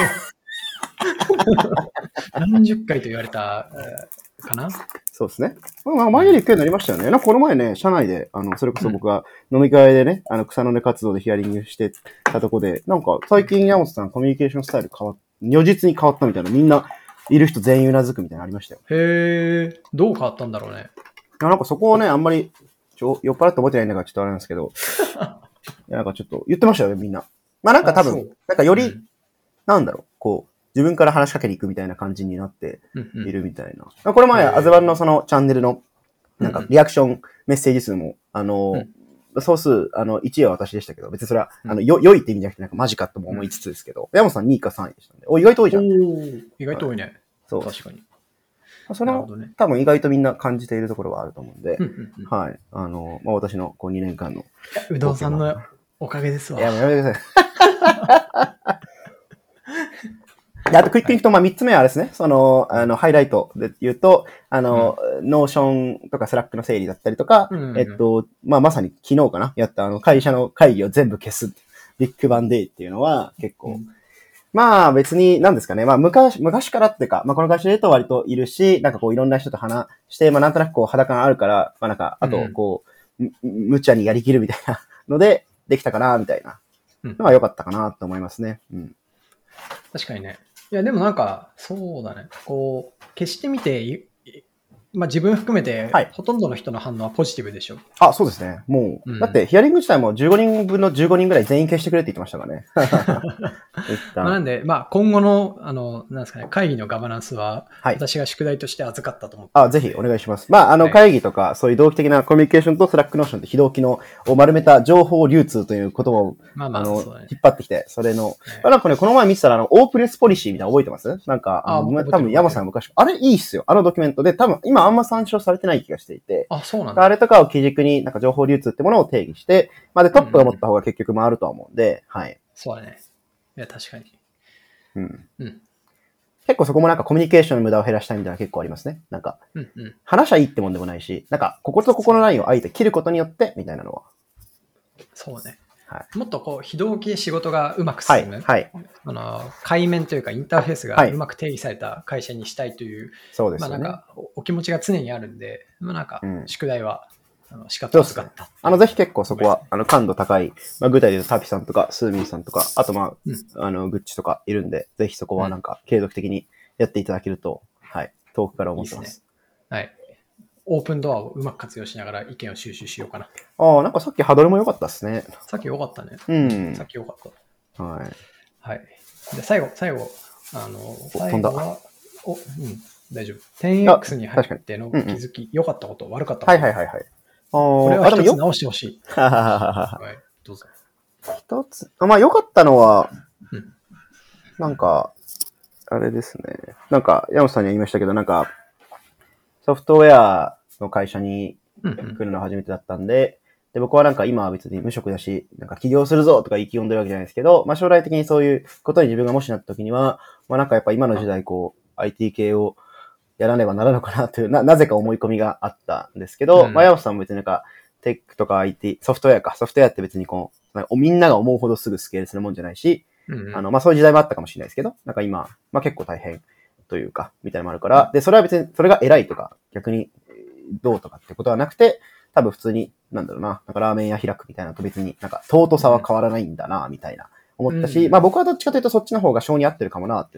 何十回と言われたかな。 そうですね。まあ、前より行くようになりましたよね。なんかこの前ね、社内で、それこそ僕が飲み会でね、草の根活動でヒアリングしてたとこで、なんか最近山本さんコミュニケーションスタイル如実に変わったみたいな、みんないる人全員うなずくみたいなのありましたよ。 へえ、どう変わったんだろうね。 なんかそこをね、あんまり、酔っ払って覚えてないんだからちょっとあれなんですけど、なんかちょっと言ってましたよね、みんな。まあなんか多分、なんかより、なんだろう、こう、自分から話しかけに行くみたいな感じになっているみたいな。これ前、アズワンのそのチャンネルの、なんかリアクションメッセージ数も、総数、1位は私でしたけど、別にそれは、良いって意味じゃなくて、なんかマジかとも思いつつですけど、山本さん2位か3位でしたんで、意外と多いじゃん。 意外と多いね。 そう。 確かに。 その、多分意外とみんな感じているところはあると思うんで、はい。まあ、私のこう2年間の。 うどんさんのおかげですわ。 いや、やめてください。あと、クイックに行くと、まあ、3つ目はあれですね。ハイライトで言うと、ノーションとかスラックの整理だったりとか、まあ、まさに昨日かな、やった会社の会議を全部消す。ビッグバンデーっていうのは結構、まあ別に何ですかね。まあ昔からっていうか、まあこの会社で言うと割といるし、なんかこういろんな人と話して、まあなんとなくこう肌感あるから、まあなんか、あとこう、無茶にやりきるみたいなので、できたかな、みたいなのは良かったかなと思いますね。 確かにね。いやでもなんか、そうだね。こう、消してみて、まあ自分含めて、ほとんどの人の反応はポジティブでしょ。 あ、そうですね。もう、だってヒアリング自体も15人分の15人ぐらい全員消してくれって言ってましたからね。 なんで、まあ今後の、なんですかね、会議のガバナンスは、私が宿題として預かったと思って。 ぜひお願いします。まあ、会議とか、そういう同期的なコミュニケーションとスラックノーションって非同期のを丸めた情報流通という言葉を、引っ張ってきて、それの、なんかね、この前見てたら、オープンネスポリシーみたいなの覚えてますなんか、多分山さん昔、あれいいっすよ。あのドキュメントで、多分今あんま参照されてない気がしていて、 そうなんだ。 あれとかを基軸になんか情報流通ってものを定義して、まあでトップが持った方が結局回るとは思うんで、はい。 そうだね。いや、確かに。 結構そこもなんかコミュニケーションの無駄を減らしたいみたいな結構ありますね。なんか、話はいいってもんでもないし、なんか、こことここのラインをあえて切ることによって、みたいなのは。 そうね。もっとこう、非同期で仕事がうまく進む。海面というかインターフェースがうまく定義された会社にしたいという、 そうですね。 まあなんか、お気持ちが常にあるんで、まあなんか、宿題は、仕方を使った。 ぜひ結構そこは、感度高い、まあ、具体で言うとタピさんとか、スーミンさんとか、あとまあ、グッチとかいるんで、ぜひそこはなんか、継続的にやっていただけると、はい、遠くから思ってます。 はい。オープンドアをうまく活用しながら意見を収集しようかな。 なんかさっきハドルも良かったですね。 さっき良かったね。さっき良かった。 はい。 はい。で、最後最後は、大丈夫。10X に入っての気づき、良かったこと、悪かったこと。 はい。 これは一つ直してほしい。はい、どうぞ。 一つ、まあ良かったのは、なんか、あれですね。なんか、山本さんには言いましたけど、なんか、ソフトウェアの会社に来るのは初めてだったんで、で、僕はなんか今は別に無職だし、なんか起業するぞとか意気込んでるわけじゃないですけど、まあ将来的にそういうことに自分がもしなった時には、まあなんかやっぱ今の時代こう、IT 系をやらねばならぬのかなという、なぜか思い込みがあったんですけど、まあ山本さんも別になんか、テックとか IT、ソフトウェアって別にこう、みんなが思うほどすぐスケールするもんじゃないし、まあそういう時代もあったかもしれないですけど、なんか今、まあ結構大変というか、みたいなのもあるから、で、それは別に、それが偉いとか、逆にどうとかってことはなくて、多分普通に、なんだろうな、なんかラーメン屋開くみたいなのと別になんか尊さは変わらないんだな、みたいな思ったし、まあ僕はどっちかというとそっちの方が性に合ってるかもな、っていうふうに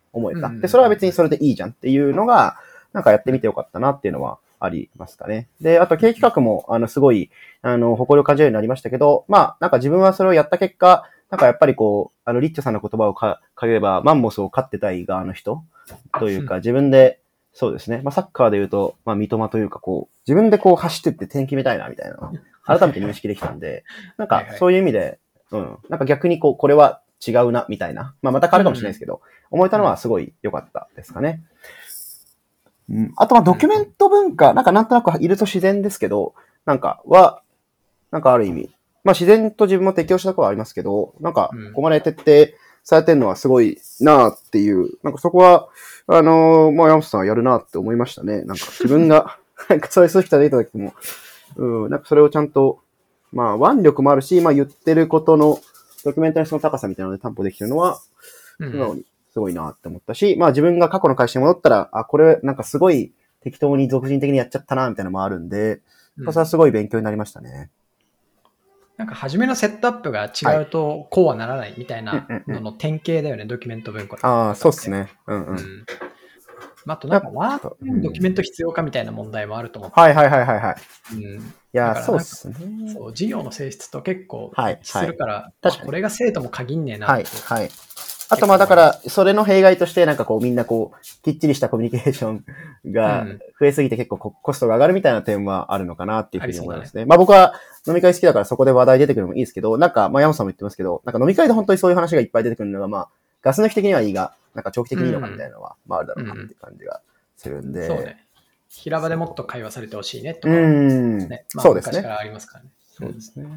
思えた。 うん。 で、それは別にそれでいいじゃんっていうのが、なんかやってみてよかったなっていうのはありますかね。で、あと経営企画も、すごい、誇りを感じるようになりましたけど、まあ、なんか自分はそれをやった結果、なんかやっぱりこう、リッチョさんの言葉を借りれば、マンモスを飼ってたい側の人というか、自分で、そうですね。まあ、サッカーで言うと、まあ、三笘というか、こう、自分でこう走ってって点決めたいな、みたいなのを改めて認識できたんで、なんか、そういう意味で、なんか逆にこう、これは違うな、みたいな。まあ、また変わるかもしれないですけど、思えたのはすごい良かったですかね。あとはドキュメント文化、なんとなくいると自然ですけど、なんかある意味、まあ自然と自分も適応したところはありますけど、なんか、ここまで徹底されてるのはすごいなっていう、なんかそこは、まあ山本さんはやるなって思いましたね。なんか自分が、なんかそういう人が出た時も、なんかそれをちゃんと、まあ腕力もあるし、まあ言ってることの、ドキュメンタリーの高さみたいなので担保できてるのは、素直にすごいなって思ったし、まあ自分が過去の会社に戻ったら、あ、これなんかすごい適当に俗人的にやっちゃったな、みたいなのもあるんで、それはすごい勉強になりましたね。 なんか初めのセットアップが違うとこうはならないみたいなのの典型だよね、ドキュメント文化。 ああ、そうっすね。 あとなんかワークドキュメント必要かみたいな問題もあると思って。 はい。 いや、そうっすね。 そう、事業の性質と結構一致するから、これが生徒も限んねえな。 はい。あとまあだから、それの弊害としてなんかこうみんなこう、きっちりしたコミュニケーションが増えすぎて結構コストが上がるみたいな点はあるのかなっていうふうに思いますね。まあ僕は飲み会好きだからそこで話題出てくるのもいいですけど、なんかまあ山本さんも言ってますけど、なんか飲み会で本当にそういう話がいっぱい出てくるのがまあ、ガス抜き的にはいいが、なんか長期的にいいのかみたいなのは、まああるだろうなっていう感じがするんで。 そうね。平場でもっと会話されてほしいねとか、 ね。まあ昔からありますからね。 そうですね。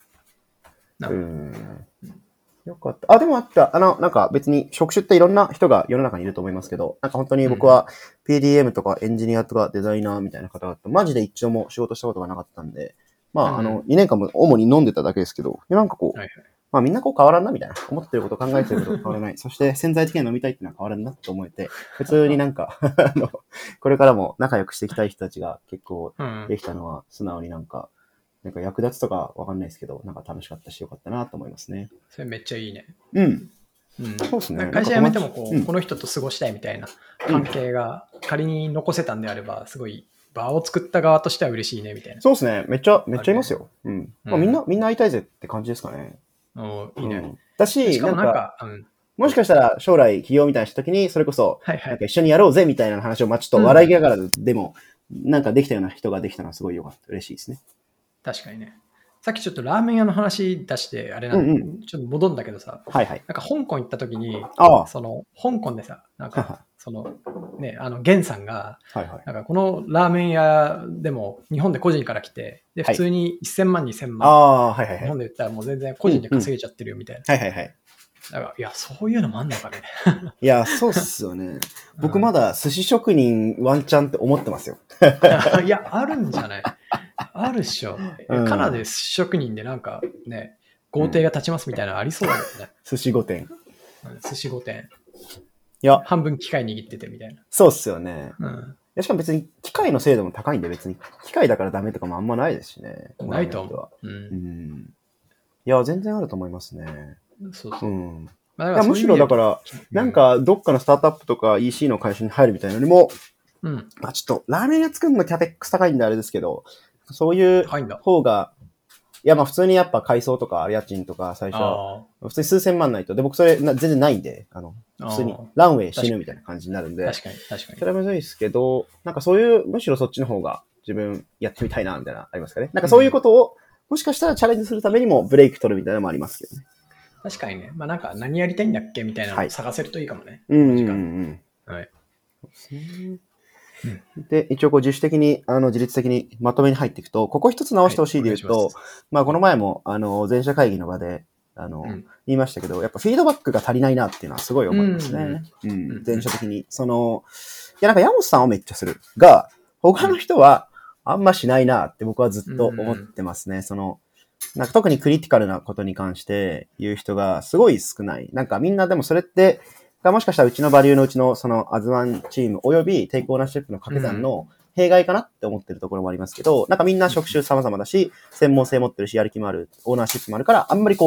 よかった。あ、でもあった。なんか別に職種っていろんな人が世の中にいると思いますけど、なんか本当に僕は PDM とかエンジニアとかデザイナーみたいな方々、マジで一度も仕事したことがなかったんで、まあ2年間も主に飲んでただけですけど、なんかこう、まあみんなこう変わらんなみたいな。思ってること考えてること変わらない。そして潜在的に飲みたいっていうのは変わらんなって思えて、普通になんかこれからも仲良くしていきたい人たちが結構できたのは素直になんか役立つとかわかんないですけど、なんか楽しかったしよかったなと思いますね。 それめっちゃいいね。 そうですね。 会社辞めてもこの人と過ごしたいみたいな関係が仮に残せたんであれば、すごい場を作った側としては嬉しいねみたいな。 そうですね。めっちゃいますよ。まあみんな会いたいぜって感じですかね。 いいね。 だし、なんか、もしかしたら将来起業みたいなした時に、それこそ、なんか一緒にやろうぜみたいな話を、まあちょっと笑いながらでも、なんかできたような人ができたのはすごいよかった。嬉しいですね。 確かにね。さっきちょっとラーメン屋の話出して、あれなんで、ちょっと戻るんだけどさ、なんか香港行った時に、その香港でさ、なんかそのね、ゲンさんが、なんかこのラーメン屋でも日本で個人から来て、で普通に1000万2000万、日本で言ったらもう全然個人で稼げちゃってるよみたいな。だからいや、そういうのもあんのかね。 いや、そうっすよね。僕まだ寿司職人ワンチャンって思ってますよ。 いや、あるんじゃない？あるっしょ。カナダで寿司職人でなんかね、豪邸が建ちますみたいなのありそうだよね。 寿司御殿。 寿司御殿。 いや、 半分機械握っててみたいな。 そうっすよね。しかも別に機械の精度も高いんで別に機械だからダメとかもあんまないですしね。 ないと思う。 いや、全然あると思いますね。 そうそう。 むしろだから、なんかどっかのスタートアップとか EC の会社に入るみたいなのにも、まあちょっとラーメン屋作るのキャペックス高いんであれですけど、そういう方が、いやまあ普通にやっぱ改装とか家賃とか最初、普通に数千万ないと。で、僕それ全然ないんで、普通にランウェイ死ぬみたいな感じになるんで、 確かに。 それはむずいですけど、なんかそういう、むしろそっちの方が自分やってみたいな、みたいなありますかね。なんかそういうことを、もしかしたらチャレンジするためにもブレイク取るみたいなのもありますけどね。 確かにね。まあなんか何やりたいんだっけみたいなのを探せるといいかもね。 はい。で、一応こう自主的に、自律的にまとめに入っていくと、ここ一つ直してほしいで言うと、まあこの前も、前社会議の場で、言いましたけど、やっぱフィードバックが足りないなっていうのはすごい思いますね。前者的に。いやなんか山本さんはめっちゃするが、他の人はあんましないなって僕はずっと思ってますね。なんか特にクリティカルなことに関して言う人がすごい少ない。なんかみんなでもそれって、もしかしたらうちのバリューのうちのアズワンチーム及びテイクオーナーシップの掛け算の弊害かなって思ってるところもありますけど、なんかみんな職種様々だし、専門性持ってるし、やる気もある、オーナーシップもあるから、あんまりこう、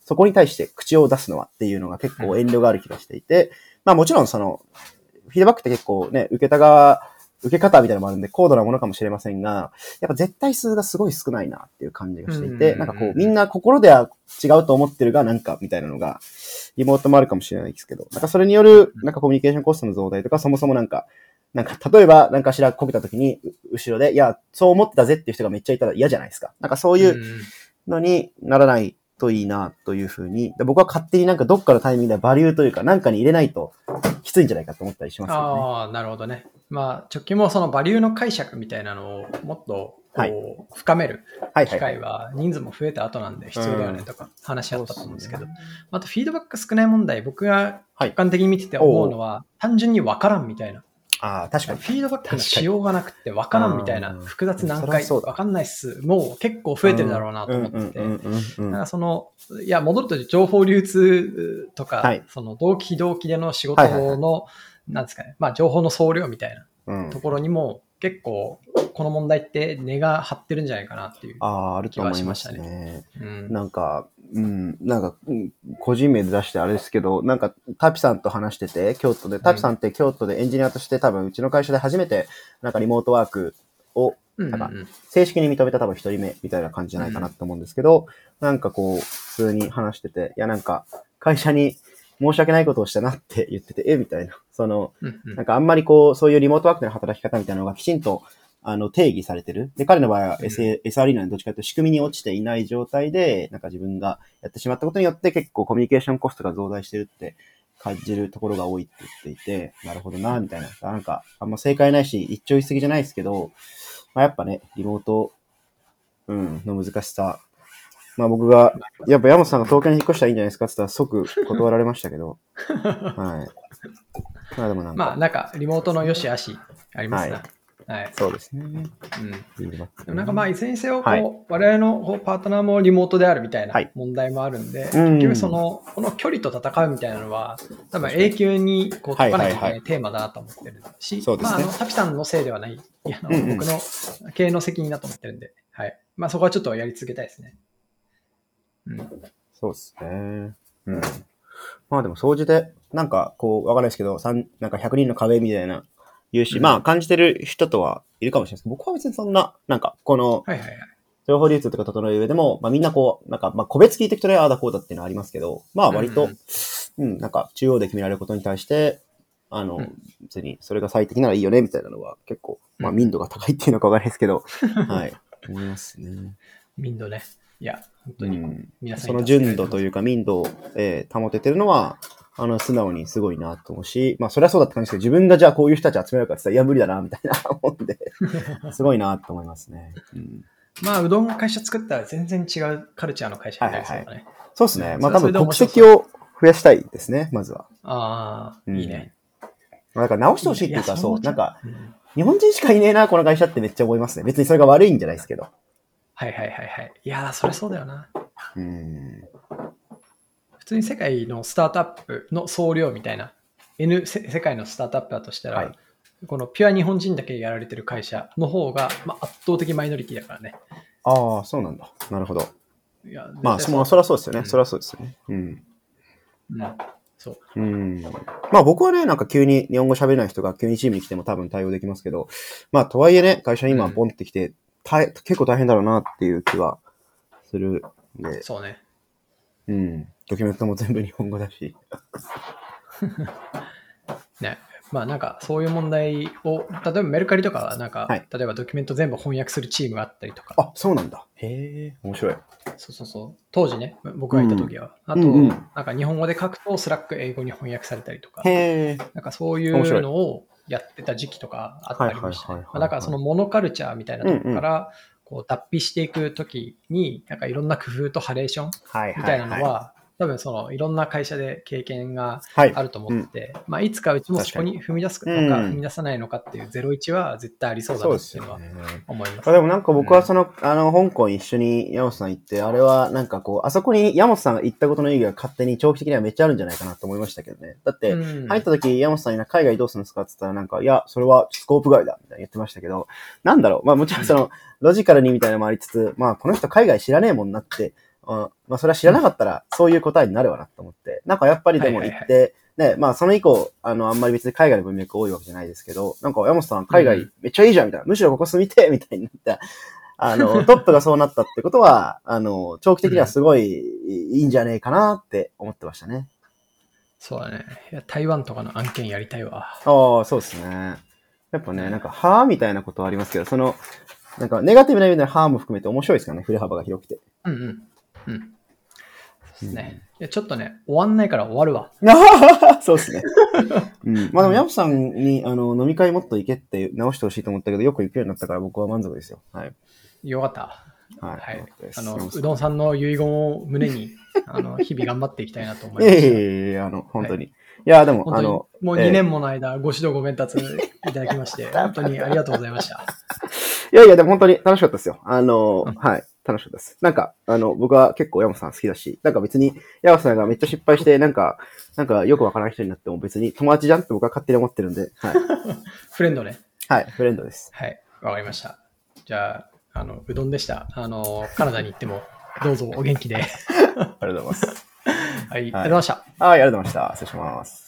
そこに対して口を出すのはっていうのが結構遠慮がある気がしていて、まあもちろんその、フィードバックって結構ね、受け方みたいなのもあるんで高度なものかもしれませんが、やっぱ絶対数がすごい少ないなっていう感じがしていて、なんかこうみんな心では違うと思ってるがなんかみたいなのが、リモートもあるかもしれないですけど、なんかそれによるなんかコミュニケーションコストの増大とか、そもそもなんか例えばなんかしらこけた時に後ろで、いや、そう思ってたぜっていう人がめっちゃいたら嫌じゃないですか。なんかそういうのにならないといいなというふうに、僕は勝手になんかどっかのタイミングでバリューというかなんかに入れないときついんじゃないかと思ったりしますよね。 ああ、なるほどね。まあ、直近もそのバリューの解釈みたいなのをもっとこう深める機会は人数も増えた後なんで必要だよねとか話し合ったと思うんですけど、あとフィードバック少ない問題、僕が客観的に見てて思うのは、単純に分からんみたいな。 確かに。 フィードバックのしようがなくて分からんみたいな、複雑難解、分かんないっす。もう結構増えてるだろうなと思ってて、なんかその、いや、戻ると情報流通とか、その同期での仕事の、なんですかね、まあ情報の総量みたいなところにも結構この問題って根が張ってるんじゃないかなっていう気はしましたね。 なんか、個人名で出してあれですけど、なんかタピさんと話してて、京都で、タピさんって京都でエンジニアとして多分うちの会社で初めてなんかリモートワークをなんか正式に認めた多分一人目みたいな感じじゃないかなと思うんですけど、なんかこう普通に話してて、いやなんか会社に申し訳ないことをしたなって言ってて、みたいな。その、なんかあんまりこう、そういうリモートワークの働き方みたいなのがきちんと、定義されてる。で、彼の場合は SRE なのでどっちかというと仕組みに落ちていない状態で、なんか自分がやってしまったことによって結構コミュニケーションコストが増大してるって感じるところが多いって言っていて、なるほどな、みたいな。なんか、あんま正解ないし、一朝一夕じゃないですけど、まあ、やっぱね、リモート、の難しさ、まあ僕が、やっぱ山本さんが東京に引っ越したらいいんじゃないですかって言ったら即断られましたけど。はい。まあでもなんか。 まあなんかリモートの良し悪しありますね。はい。 そうですね。 でもなんかまあいずれにせよ、こう、我々のパートナーもリモートであるみたいな問題もあるんで、結局その、この距離と戦うみたいなのは、多分永久にこう解かなきゃいけないテーマだなと思ってるし、まあタピさんのせいではない、僕の経営の責任だと思ってるんで、はい。まあそこはちょっとやり続けたいですね。 そうですね。まあでも、総じて、なんか、こう、わかんないですけど、なんか100人の壁みたいな、言うし、まあ、感じてる人とはいるかもしれないですけど、僕は別にそんな、なんか、この、情報流通とか整える上でも、まあみんなこう、なんか、まあ個別聞いていくとね、ああだこうだっていうのはありますけど、まあ割と、なんか、中央で決められることに対して、別に、それが最適ならいいよね、みたいなのは、結構、まあ民度が高いっていうのかわかんないですけど、はい、思いますね。 民度ね。いや、本当に皆さんその純度というか民度を、保ててるのは、素直にすごいなと思うし、まあ、それはそうだって感じですけど、自分がじゃあこういう人たち集めるかって言ったら、いや、無理だな、みたいな思うんで、すごいなと思いますね。 まあ、うどんの会社作ったら全然違うカルチャーの会社になりそうだね。 そうですね。まあ、多分国籍を増やしたいですね、まずは。 ああ、いいね。 だから直してほしいっていうか、そう、なんか、日本人しかいねえな、この会社ってめっちゃ思いますね。別にそれが悪いんじゃないですけど。 はいはいはいはい。いやー、それそうだよな。普通に世界のスタートアップの総量みたいな、世界のスタートアップだとしたら、このピュア日本人だけやられてる会社の方が、まあ、圧倒的マイノリティだからね。 ああ、そうなんだ。なるほど。いやまあ、そりゃそうですよね。そりゃそうですよね。 そう。 まあ僕はね、なんか急に日本語喋れない人が急にチームに来ても多分対応できますけど、まあとはいえね、会社に今ポンってきて、結構大変だろうなっていう気はするんで。 そうね。 ドキュメントも全部日本語だし。 ね。まあなんかそういう問題を、例えばメルカリとかはなんか、例えばドキュメント全部翻訳するチームがあったりとか。 あ、そうなんだ。へえ、面白い。 そう。当時ね、僕がいた時は。あと、なんか日本語で書くとスラック英語に翻訳されたりとか。なんかそういうのをやってた時期とかあったりましたね。だからそのモノカルチャーみたいなところから、こう脱皮していくときに、なんかいろんな工夫とハレーションみたいなのは、多分そのいろんな会社で経験があると思って、まあいつかうちもそこに踏み出すのか踏み出さないのかっていう01は絶対ありそうだなっていうのは思います。 でもなんか僕はその、香港一緒に山本さん行って、あれはなんかこう、あそこに山本さんが行ったことの意義が勝手に長期的にはめっちゃあるんじゃないかなと思いましたけどね。だって、入った時山本さんに海外どうするんですかって言ったらなんか、いや、それはスコープ外だみたいな言ってましたけど、なんだろう、まあもちろんその、ロジカルにみたいなのもありつつ、まあこの人海外知らねえもんなって、 まあそれは知らなかったらそういう答えになるわなと思って、なんかやっぱりでも行って、ね、まあその以降、あんまり別に海外の文脈多いわけじゃないですけど、なんか山本さん海外めっちゃいいじゃんみたいな、むしろここ住みてみたいになった。トップがそうなったってことは、長期的にはすごいいいんじゃねえかなって思ってましたね。 そうだね。いや台湾とかの案件やりたいわ。 ああ、そうですね。やっぱね、なんか、はぁみたいなことはありますけど、なんか、ネガティブな意味ではも含めて面白いですからね、振れ幅が広くて。 うんうん。うん。そうですね。いやちょっとね、終わんないから終わるわ。 そうですね。うん。まあでも、ヤブさんに、飲み会もっと行けって直してほしいと思ったけど、よく行くようになったから僕は満足ですよ。はい。 よかった。 はい。 うどんさんの遺言を胸に、日々頑張っていきたいなと思いました。 いや本当に。いや、でも、 もう2年もの間、ご指導ご鞭達いただきまして、本当にありがとうございました。 いやいや、でも本当に楽しかったですよ。はい。楽しかったです。なんか、僕は結構山本さん好きだし、なんか別に、山本さんがめっちゃ失敗して、なんかよくわからない人になっても別に友達じゃんって僕は勝手に思ってるんで、はい。 フレンドね。 はい、フレンドです。 はい、わかりました。じゃあ、うどんでした。カナダに行っても、どうぞお元気で。 ありがとうございます。 はい、ありがとうございました。 はい、ありがとうございました。失礼します。